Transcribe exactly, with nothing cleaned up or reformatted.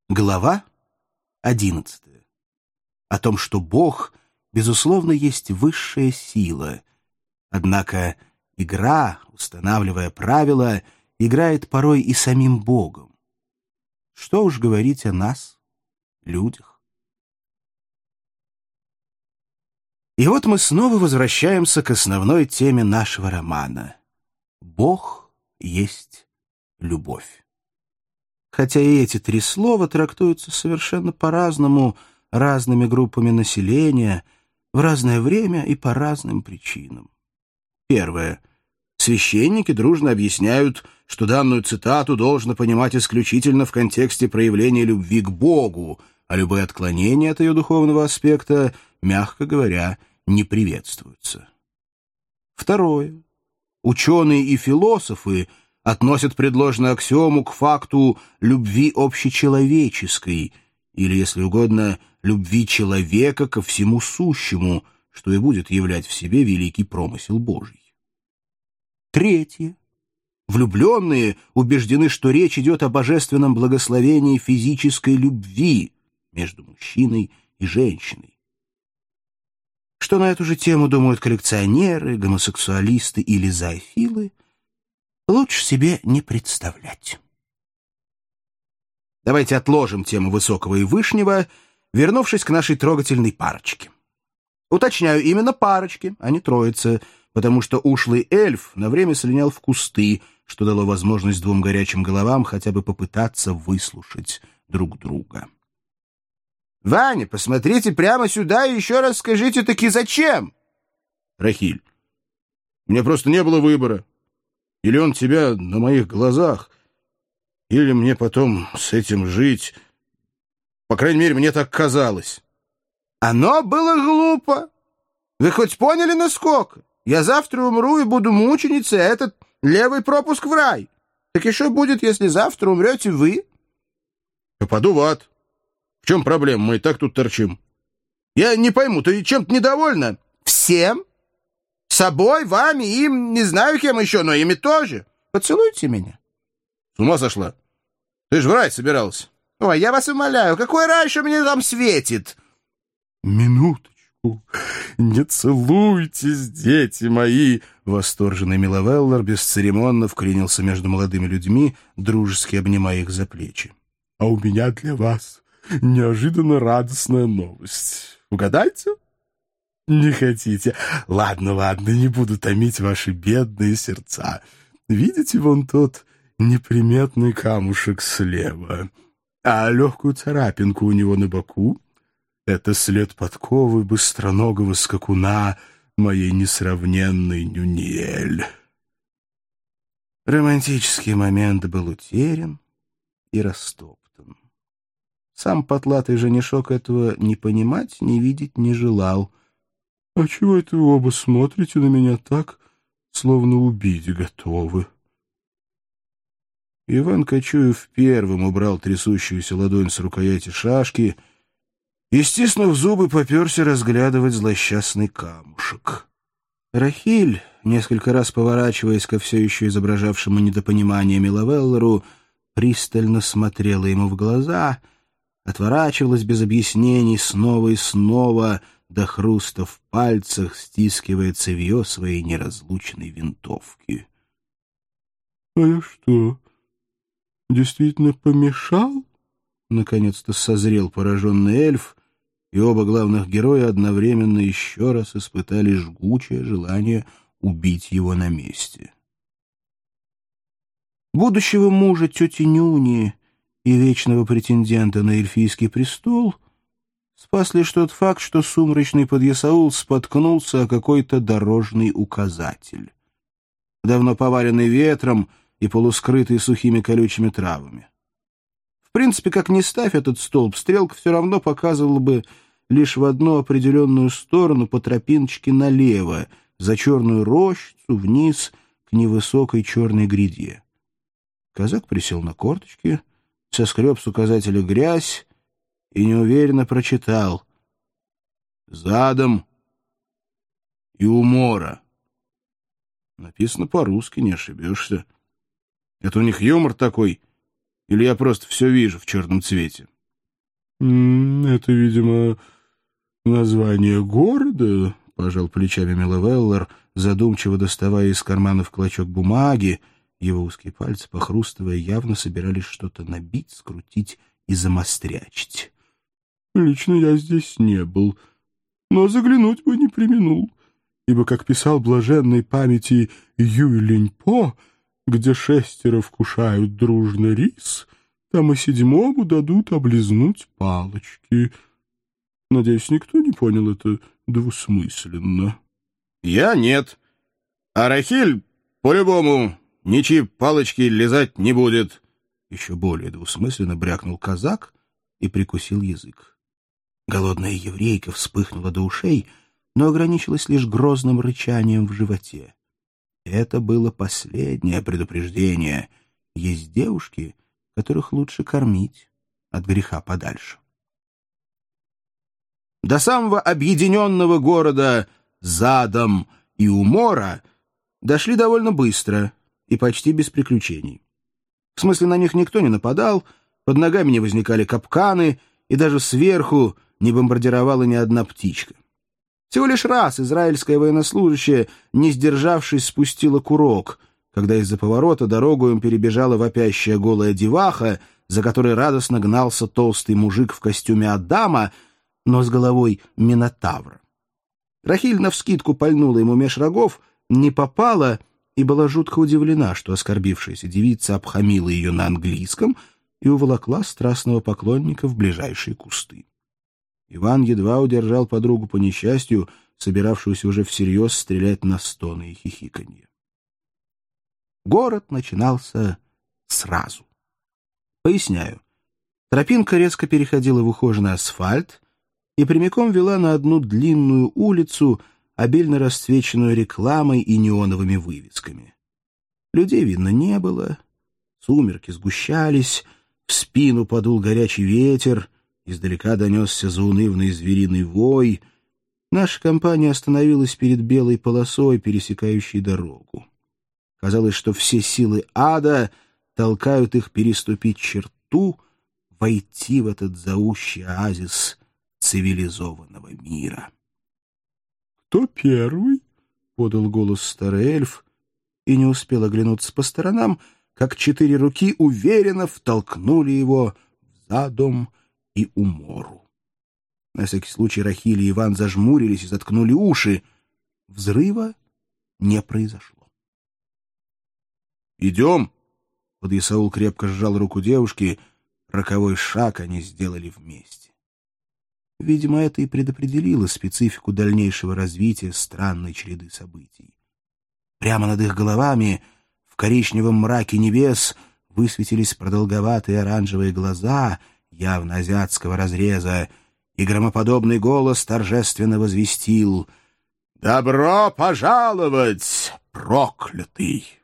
Глава одиннадцатая. О том, что Бог, безусловно, есть высшая сила. Однако игра, устанавливая правила, играет порой и самим Богом. Что уж говорить о нас, людях. И вот мы снова возвращаемся к основной теме нашего романа. Бог есть любовь. Хотя и эти три слова трактуются совершенно по-разному разными группами населения, в разное время и по разным причинам. Первое. Священники дружно объясняют, что данную цитату должно понимать исключительно в контексте проявления любви к Богу, а любые отклонения от ее духовного аспекта, мягко говоря, не приветствуются. Второе. Ученые и философы относят предложенную аксиому к факту любви общечеловеческой, или, если угодно, любви человека ко всему сущему, что и будет являть в себе великий промысел Божий. Третье. Влюбленные убеждены, что речь идет о божественном благословении физической любви между мужчиной и женщиной. Что на эту же тему думают коллекционеры, гомосексуалисты или зоофилы, лучше себе не представлять. Давайте отложим тему высокого и вышнего, вернувшись к нашей трогательной парочке. Уточняю, именно парочке, а не троице, потому что ушлый эльф на время слинял в кусты, что дало возможность двум горячим головам хотя бы попытаться выслушать друг друга. «Ваня, посмотрите прямо сюда и еще раз скажите таки зачем?» «Рахиль, у меня просто не было выбора. Или он тебя на моих глазах, или мне потом с этим жить. По крайней мере, мне так казалось». «Оно было глупо. Вы хоть поняли, насколько? Я завтра умру и буду мученицей, а этот левый пропуск в рай. Так и что будет, если завтра умрете вы?» «Попаду в ад. В чем проблема? Мы и так тут торчим. Я не пойму, ты чем-то недовольна?» «Всем? Собой, вами, им, не знаю кем еще, но ими тоже. Поцелуйте меня». «С ума сошла? Ты же в рай собиралась». «Ой, я вас умоляю, какой рай еще мне там светит?» «Минуточку, не целуйтесь, дети мои!» Восторженный Миловеллар бесцеремонно вклинился между молодыми людьми, дружески обнимая их за плечи. «А у меня для вас неожиданно радостная новость. Угадайте?» «Не хотите? Ладно, ладно, не буду томить ваши бедные сердца. Видите вон тот неприметный камушек слева, а легкую царапинку у него на боку? Это след подковы быстроногого скакуна моей несравненной Нюниэль». Романтический момент был утерян и растоптан. Сам потлатый женишок этого не понимать, не видеть не желал. «А чего это вы оба смотрите на меня так, словно убить готовы?» Иван Кочуев первым убрал трясущуюся ладонь с рукояти шашки и, стиснув зубы, поперся разглядывать злосчастный камушек. Рахиль, несколько раз поворачиваясь ко все еще изображавшему недопонимание Миловеллару, пристально смотрела ему в глаза, отворачивалась без объяснений снова и снова, до хруста в пальцах, стискивая цевье своей неразлучной винтовки. «А я что, действительно помешал?» Наконец-то созрел пораженный эльф, и оба главных героя одновременно еще раз испытали жгучее желание убить его на месте. Будущего мужа тети Нюни и вечного претендента на эльфийский престол спас лишь тот факт, что сумрачный подъясаул споткнулся о какой-то дорожный указатель, давно поваленный ветром и полускрытый сухими колючими травами. В принципе, как ни ставь этот столб, стрелка все равно показывала бы лишь в одну определенную сторону по тропиночке налево, за черную рощицу, вниз к невысокой черной гряде. Казак присел на корточки, соскреб с указателя грязь и неуверенно прочитал: «Задом и умора». Написано по-русски, не ошибешься. Это у них юмор такой, или я просто все вижу в черном цвете? «Это, видимо, название города», — пожал плечами Миловеллер, задумчиво доставая из карманов клочок бумаги. Его узкие пальцы, похрустывая, явно собирались что-то набить, скрутить и замострячить. «Лично я здесь не был, но заглянуть бы не преминул, ибо, как писал блаженной памяти Юй Линьпо, где шестеро вкушают дружно рис, там и седьмому дадут облизнуть палочки. Надеюсь, никто не понял это двусмысленно». «Я нет. А Рахиль, по-любому, ничьи палочки лизать не будет». Еще более двусмысленно брякнул казак и прикусил язык. Голодная еврейка вспыхнула до ушей, но ограничилась лишь грозным рычанием в животе. Это было последнее предупреждение. Есть девушки, которых лучше кормить от греха подальше. До самого объединенного города Задом и Умора дошли довольно быстро и почти без приключений. В смысле, на них никто не нападал, под ногами не возникали капканы, и даже сверху не бомбардировала ни одна птичка. Всего лишь раз израильская военнослужащая, не сдержавшись, спустила курок, когда из-за поворота дорогу им перебежала вопящая голая деваха, за которой радостно гнался толстый мужик в костюме Адама, но с головой Минотавра. Рахиль навскидку пальнула ему меж рогов, не попала и была жутко удивлена, что оскорбившаяся девица обхамила ее на английском и уволокла страстного поклонника в ближайшие кусты. Иван едва удержал подругу по несчастью, собиравшуюся уже всерьез стрелять на стоны и хихиканье. Город начинался сразу. Поясняю. Тропинка резко переходила в ухоженный асфальт и прямиком вела на одну длинную улицу, обильно расцвеченную рекламой и неоновыми вывесками. Людей видно не было, сумерки сгущались, в спину подул горячий ветер, издалека донесся заунывный звериный вой. Наша компания остановилась перед белой полосой, пересекающей дорогу. Казалось, что все силы ада толкают их переступить черту, войти в этот зовущий оазис цивилизованного мира. «Кто первый?» — подал голос старый эльф, и не успел оглянуться по сторонам, как четыре руки уверенно втолкнули его в Задом и Умору. На всякий случай Рахиль и Иван зажмурились и заткнули уши. Взрыва не произошло. «Идем!» — Подъясаул крепко сжал руку девушки. Роковой шаг они сделали вместе. Видимо, это и предопределило специфику дальнейшего развития странной череды событий. Прямо над их головами, в коричневом мраке небес, высветились продолговатые оранжевые глаза, явно азиатского разреза, и громоподобный голос торжественно возвестил: «Добро пожаловать, проклятый!»